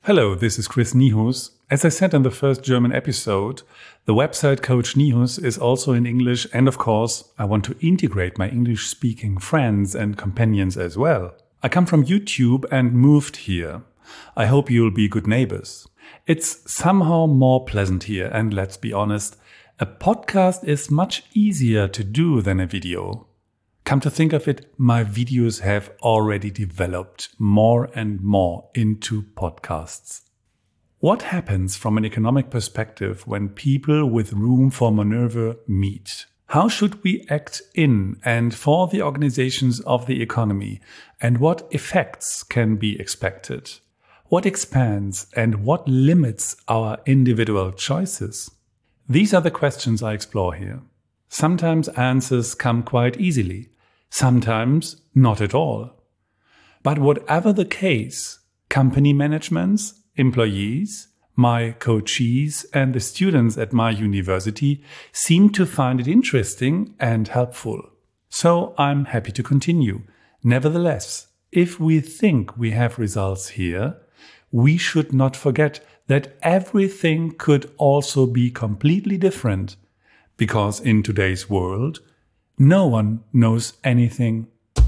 Hello, this is Chris Nihus. As I said in the first German episode, the website Coach Nihus is also in English, and of course, I want to integrate my English-speaking friends and companions as well. I come from YouTube and moved here. I hope you'll be good neighbors. It's somehow more pleasant here, and let's be honest, a podcast is much easier to do than a video. Come to think of it, my videos have already developed more and more into podcasts. What happens from an economic perspective when people with room for maneuver meet? How should we act in and for the organizations of the economy, and what effects can be expected? What expands and what limits our individual choices? These are the questions I explore here. Sometimes answers come quite easily, sometimes not at all. But whatever the case, company managements, employees, my coachees, and the students at my university seem to find it interesting and helpful. So I'm happy to continue. Nevertheless, if we think we have results here, we should not forget that everything could also be completely different, because in today's world, no one knows anything.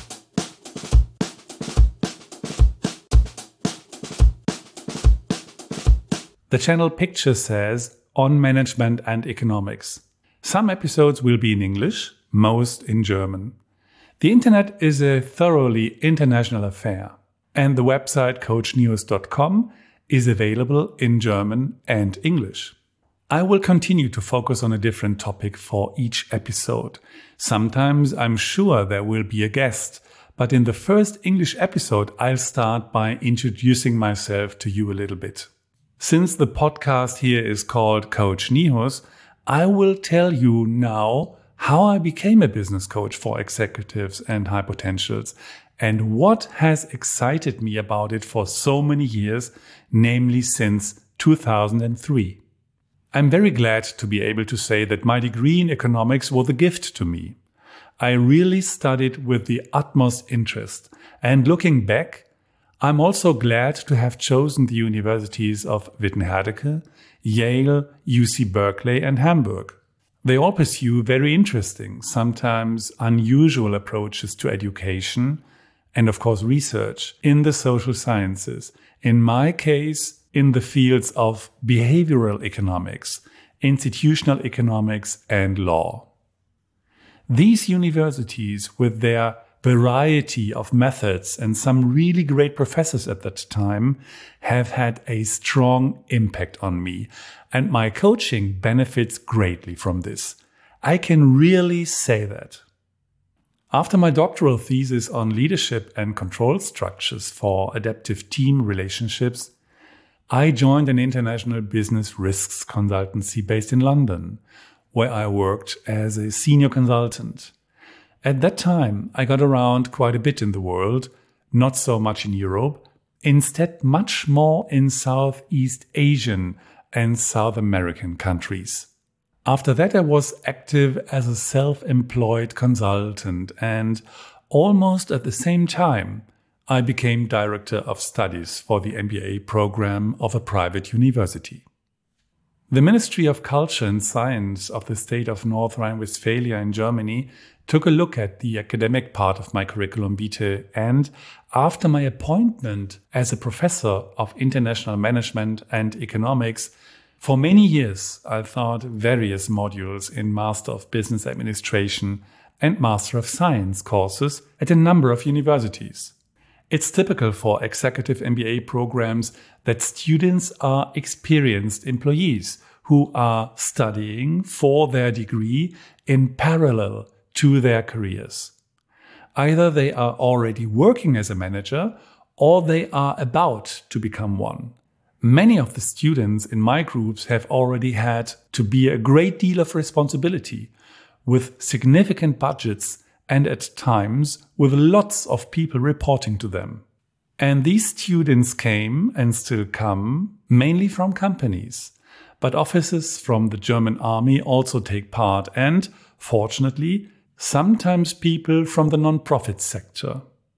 The channel picture says on management and economics. Some episodes will be in English, most in German. The internet is a thoroughly international affair, and the website coachnihus.com is available in German and English. I will continue to focus on a different topic for each episode. Sometimes I'm sure there will be a guest, but in the first English episode, I'll start by introducing myself to you a little bit. Since the podcast here is called Coach Nihus, I will tell you now how I became a business coach for executives and high potentials and what has excited me about it for so many years, namely since 2003. I'm very glad to be able to say that my degree in economics was a gift to me. I really studied with the utmost interest, and looking back, I'm also glad to have chosen the universities of Witten-Herdecke, Yale, UC Berkeley, and Hamburg. They all pursue very interesting, sometimes unusual approaches to education and, of course, research in the social sciences. In my case, in the fields of behavioral economics, institutional economics, and law. These universities, with their variety of methods and some really great professors at that time, have had a strong impact on me, and my coaching benefits greatly from this. I can really say that. After my doctoral thesis on leadership and control structures for adaptive team relationships, I joined an international business risks consultancy based in London, where I worked as a senior consultant. At that time, I got around quite a bit in the world, not so much in Europe, instead much more in Southeast Asian and South American countries. After that, I was active as a self-employed consultant, and almost at the same time, I became director of studies for the MBA program of a private university. The Ministry of Culture and Science of the state of North Rhine-Westphalia in Germany took a look at the academic part of my curriculum vitae, and after my appointment as a professor of international management and economics, for many years I taught various modules in Master of Business Administration and Master of Science courses at a number of universities. It's typical for executive MBA programs that students are experienced employees who are studying for their degree in parallel to their careers. Either they are already working as a manager or they are about to become one. Many of the students in my groups have already had to bear a great deal of responsibility, with significant budgets and at times with lots of people reporting to them. And these students came and still come mainly from companies, but officers from the German army also take part, and, fortunately, sometimes people from the non-profit sector.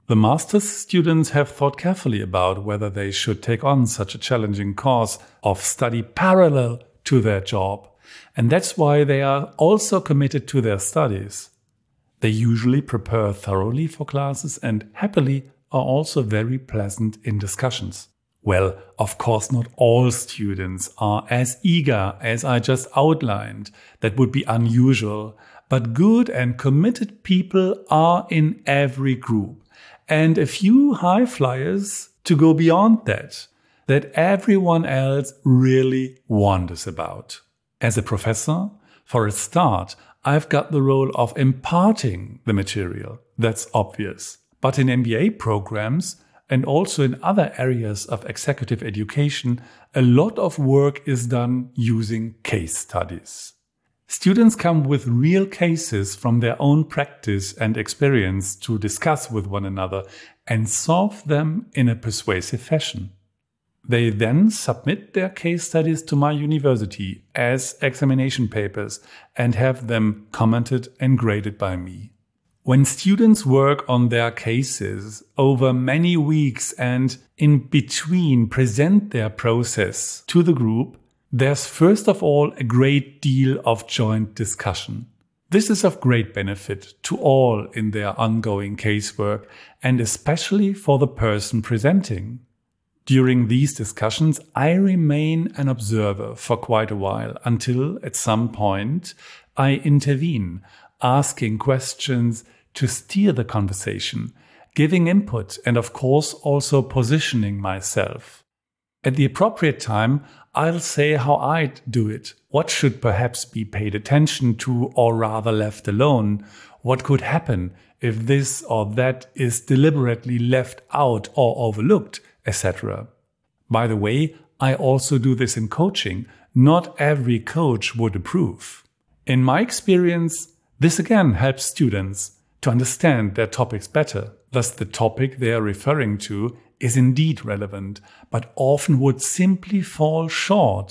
The master's students have thought carefully about whether they should take on such a challenging course of study parallel to their job, and that's why they are also committed to their studies. They usually prepare thoroughly for classes and happily are also very pleasant in discussions. Well, of course, not all students are as eager as I just outlined. That would be unusual. But good and committed people are in every group. And a few high flyers to go beyond that everyone else really wonders about. As a professor, for a start, I've got the role of imparting the material. That's obvious. But in MBA programs, and also in other areas of executive education, a lot of work is done using case studies. Students come with real cases from their own practice and experience to discuss with one another and solve them in a persuasive fashion. They then submit their case studies to my university as examination papers and have them commented and graded by me. When students work on their cases over many weeks and in between present their process to the group, there's first of all a great deal of joint discussion. This is of great benefit to all in their ongoing casework and especially for the person presenting. During these discussions, I remain an observer for quite a while until at some point I intervene, asking questions to steer the conversation, giving input, and of course also positioning myself. At the appropriate time, I'll say how I'd do it, what should perhaps be paid attention to or rather left alone, what could happen if this or that is deliberately left out or overlooked, etc. By the way, I also do this in coaching. Not every coach would approve. In my experience, this again helps students to understand their topics better. Thus, the topic they are referring to is indeed relevant, but often would simply fall short,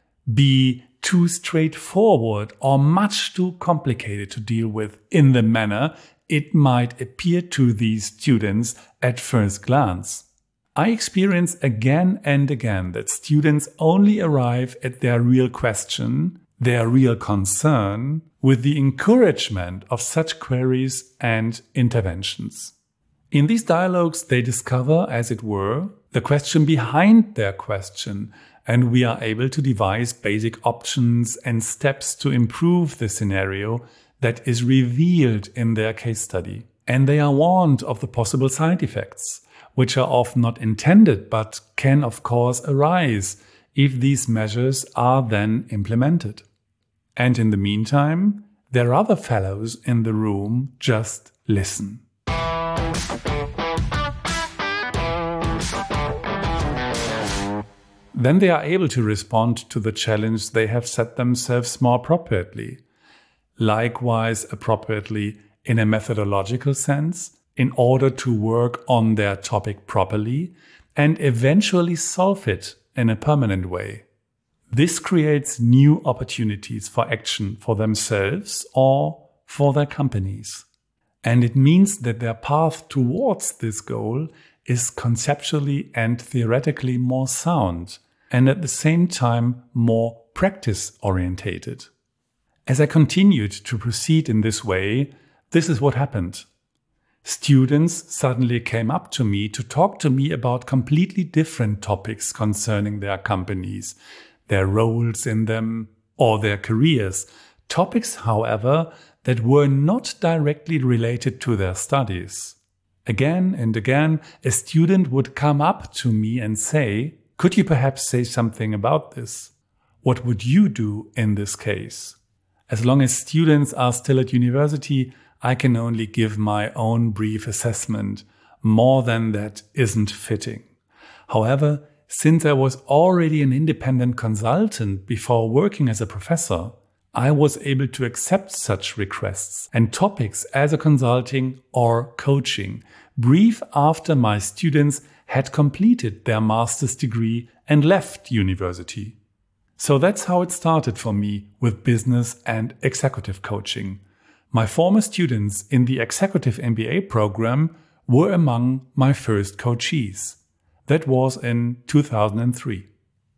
be too straightforward or much too complicated to deal with in the manner it might appear to these students at first glance. I experience again and again that students only arrive at their real question, their real concern, with the encouragement of such queries and interventions. In these dialogues, they discover, as it were, the question behind their question, and we are able to devise basic options and steps to improve the scenario that is revealed in their case study. And they are warned of the possible side effects, which are often not intended but can of course arise if these measures are then implemented. And in the meantime, their other fellows in the room just listen. Then they are able to respond to the challenge they have set themselves more appropriately. Likewise, appropriately in a methodological sense, in order to work on their topic properly and eventually solve it in a permanent way. This creates new opportunities for action for themselves or for their companies. And it means that their path towards this goal is conceptually and theoretically more sound and at the same time more practice-orientated. As I continued to proceed in this way, this is what happened. Students suddenly came up to me to talk to me about completely different topics concerning their companies, their roles in them, or their careers. Topics, however, that were not directly related to their studies. Again and again, a student would come up to me and say, "Could you perhaps say something about this? What would you do in this case?" As long as students are still at university, I can only give my own brief assessment. More than that isn't fitting. However, since I was already an independent consultant before working as a professor, I was able to accept such requests and topics as a consulting or coaching brief after my students had completed their master's degree and left university. So that's how it started for me with business and executive coaching. My former students in the executive MBA program were among my first coachees. That was in 2003.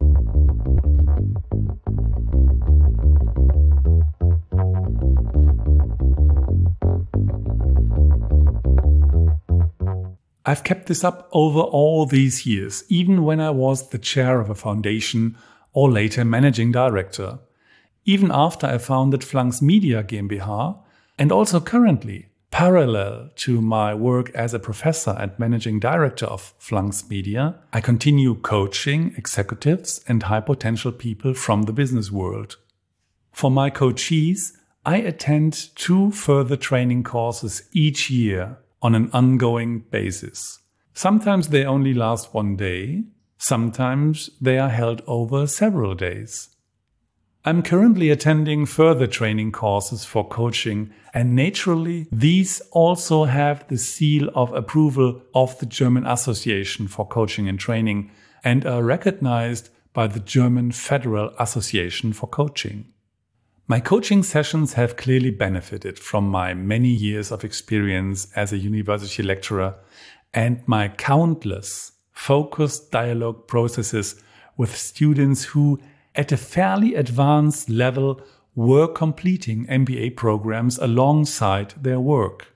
I've kept this up over all these years, even when I was the chair of a foundation or later managing director. Even after I founded Flanks Media GmbH, and also currently, parallel to my work as a professor and managing director of Flanks Media, I continue coaching executives and high potential people from the business world. For my coachees, I attend 2 further training courses each year on an ongoing basis. Sometimes they only last 1 day, sometimes they are held over several days. I'm currently attending further training courses for coaching, and naturally, these also have the seal of approval of the German Association for Coaching and Training and are recognized by the German Federal Association for Coaching. My coaching sessions have clearly benefited from my many years of experience as a university lecturer and my countless focused dialogue processes with students who, at a fairly advanced level, were completing MBA programs alongside their work.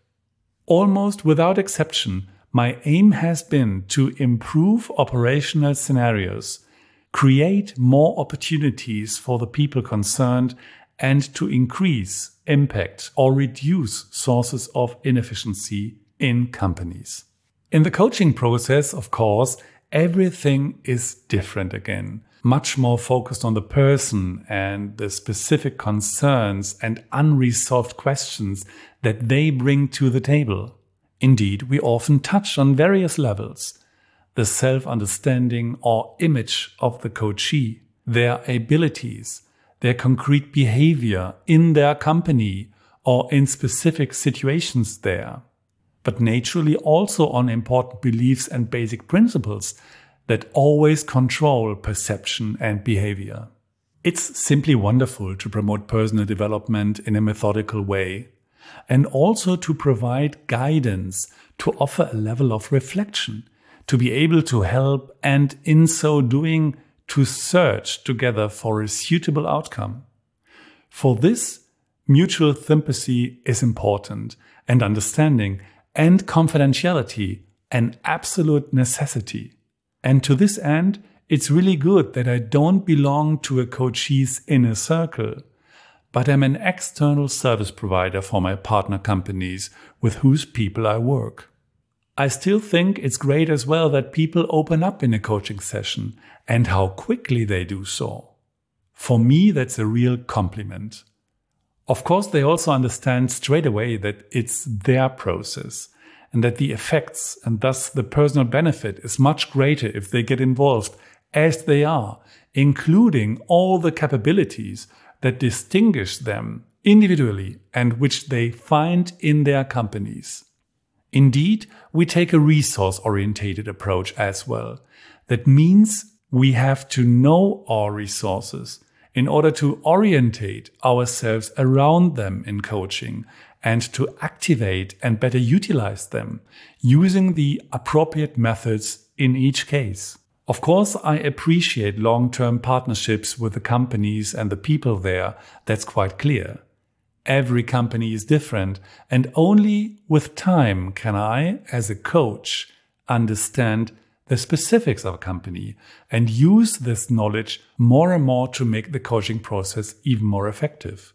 Almost without exception, my aim has been to improve operational scenarios, create more opportunities for the people concerned, and to increase impact or reduce sources of inefficiency in companies. In the coaching process, of course, everything is different again, much more focused on the person and the specific concerns and unresolved questions that they bring to the table. Indeed, we often touch on various levels: the self-understanding or image of the coachee, their abilities, their concrete behavior in their company or in specific situations there, but naturally also on important beliefs and basic principles that always control perception and behavior. It's simply wonderful to promote personal development in a methodical way, and also to provide guidance, to offer a level of reflection, to be able to help, and in so doing, to search together for a suitable outcome. For this, mutual sympathy is important, and understanding and confidentiality an absolute necessity. And to this end, it's really good that I don't belong to a coachee's inner circle, but I'm an external service provider for my partner companies with whose people I work. I still think it's great as well that people open up in a coaching session and how quickly they do so. For me, that's a real compliment. Of course, they also understand straight away that it's their process and that the effects and thus the personal benefit is much greater if they get involved as they are, including all the capabilities that distinguish them individually and which they find in their companies. Indeed, we take a resource-orientated approach as well. That means we have to know our resources in order to orientate ourselves around them in coaching and to activate and better utilize them using the appropriate methods in each case. Of course, I appreciate long-term partnerships with the companies and the people there. That's quite clear. Every company is different, and only with time can I, as a coach, understand the specifics of a company and use this knowledge more and more to make the coaching process even more effective.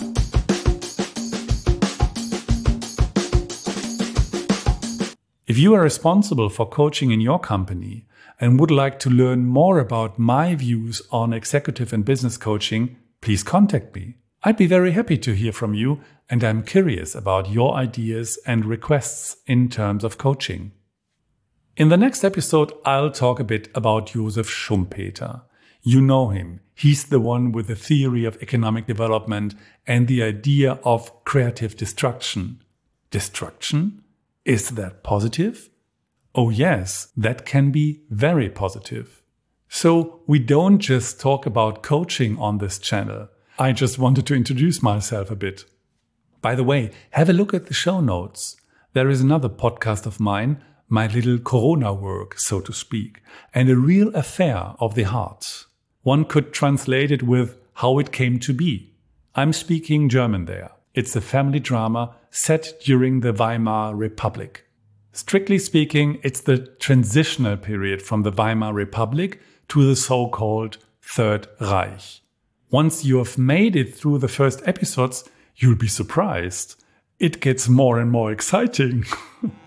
If you are responsible for coaching in your company and would like to learn more about my views on executive and business coaching, please contact me. I'd be very happy to hear from you, and I'm curious about your ideas and requests in terms of coaching. In the next episode, I'll talk a bit about Josef Schumpeter. You know him. He's the one with the theory of economic development and the idea of creative destruction. Destruction? Is that positive? Oh yes, that can be very positive. So we don't just talk about coaching on this channel. I just wanted to introduce myself a bit. By the way, have a look at the show notes. There is another podcast of mine, my little Corona work, so to speak, and a real affair of the heart. One could translate it with how it came to be. I'm speaking German there. It's a family drama set during the Weimar Republic. Strictly speaking, it's the transitional period from the Weimar Republic to the so-called Third Reich. Once you have made it through the first episodes, you'll be surprised. It gets more and more exciting.